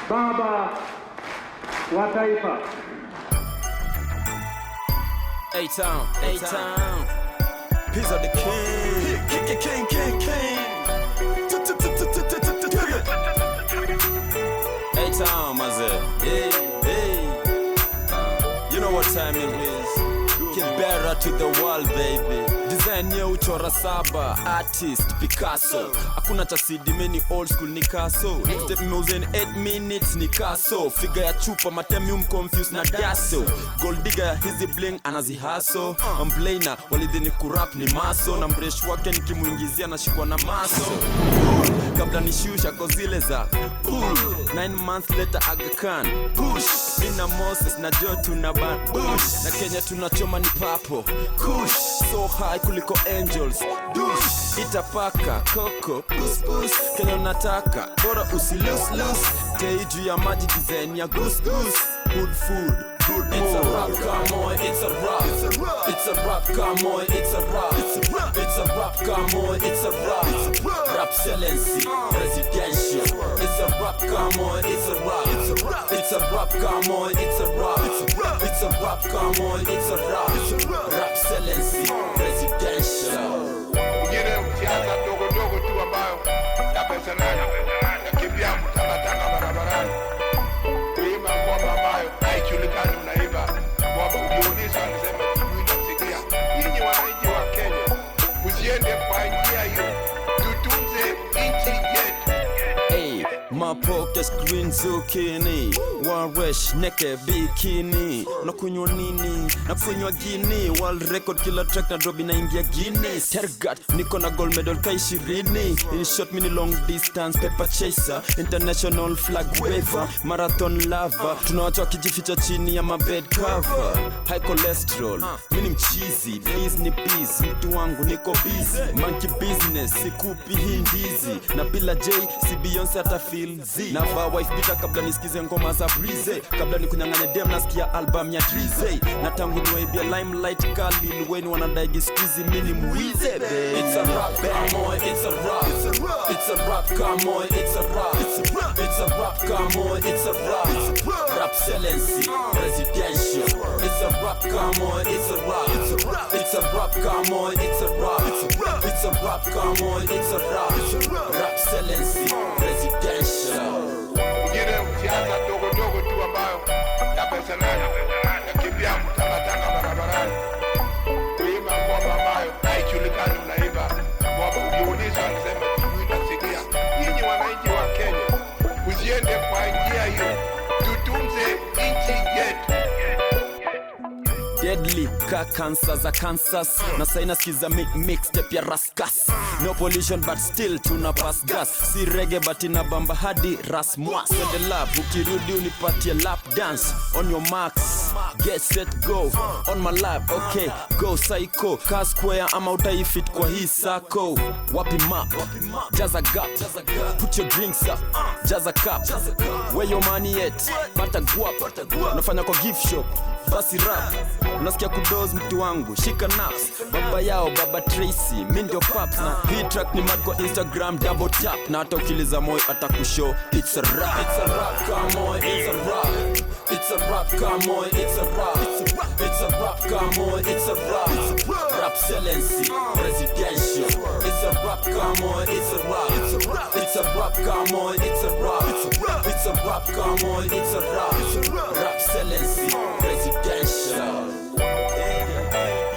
baba wa taifa. A-Town, A-Town, he's the king. A-Town, mazee. Hey, hey. You know what time it is. Get better to the world, baby. Design ya uchora saba, artist Picasso. Hakuna cha CD many old school ni kaso. Step moves in 8 minutes ni kaso. Figure ya chupa matemium confused na daso. Gold digger hizi bling anazihaso. Mblana walidhini kurap ni maso. Na mresh wake nikimuingizia na shikwa na maso. Kabla nishusha kozile za 9 months later Aga Khan. Push Ina Moses na Joe tunaban. Push na Kenya tunachoma ni papo. Kush so high kuliko angels. Dush itapaka koko. Puss puss Kenya unataka bora usilus lus. Teiju ya maji design ya goose goose. Good food. It's a rap, come on, it's a rap. It's a rap, come on, it's a rap. It's a rap, come on, it's a rap. Rap excellency, presidential. It's a rap, come on, it's a rap. It's a rap, come on, it's a rap. It's a rap, come on, it's a rap. Rap excellency, presidential. Ujire ukianza dogo dogo tu ambayo ya pesa nani ya kimbia mtangatanga barabarani kuimba ngoma ambayo haijulikani unaiba ngoma ukiuliza anasema sijui nasikia. Nyinyi wananchi wa Kenya usiende kwa njia hiyo, tutunze nchi yetu. Hey, my pockets green zucchini, waresh neke bikini. Nakunywa nini? Nakunywa Guinea. World record kila track na drop inaingia Guinness. Tergat niko na gold medal ka 20. In short mini long distance paper chaser, international flag waver, marathon lover. Tunawatu wakijificha chini ya mabed cover. High cholesterol, mini mchizi. Please ni busy, mtu wangu niko busy. Monkey business, sikupi hindizi. Na bila J, si Beyonce ata feel Z. Na vaa wife beater kabla nisikize ngoma za Breeze. Kabla nikunyang'anya dem nasikia album ya Drizzy. Na tangu niwaibia limelight kali Lil wanadaigi squeezy mini mwize. It's a rap, come on, it's a rap. It's a rap, come on, it's a rap. It's a rap, come on, it's a rap. Rap excellency, presidential. It's a rap, come on, it's a rap. It's a rap, come on, it's a rap. It's a rap, come on, it's a rap. Rap excellency, presidential. Ujire ukianza dogo dogo tu ambayo ya pesa nani ya kimbia mtangatanga barabarani kuimba ngoma ambayo haijulikani unaiba ngoma ukiuliza anasema sijui nasikia. Nyinyi wananchi wa Kenya usiende kwa njia hiyo, tutunze nchi yetu. Deadly ka cancer za Kansas. Na saina skiza mixtape ya Raskas. No pollution but still tuna pass gas. Si reggae but ina bamba hadi Rasmus. Send the love ukirudi unipatie lap dance. On your marks, get set go. On my lap, okay, go psycho. Ka square ama utaifit kwa hii sako. Wapi map, jaza gap. Put your drinks up, jaza cup. Where your money at? Pata guap. Unafanya kwa gift shop, basi rap. Unasikia kudoz mtu wangu, shika naps. Baba yao, baba Tracy, mi ndio paps. Na hii track ni mad kwa Instagram, double tap. Na hata ukiliza moyo atakushow, it's a rap. It's a rap, come on, it's a rap. It's a rap, come on, it's a rap. It's a rap, come on, it's a rap. Rap excellency, presidential. It's a rap, come on, it's a rap. It's a rap, come on, it's a rap. It's a rap, come on, it's a rap. Rap excellency, presidential.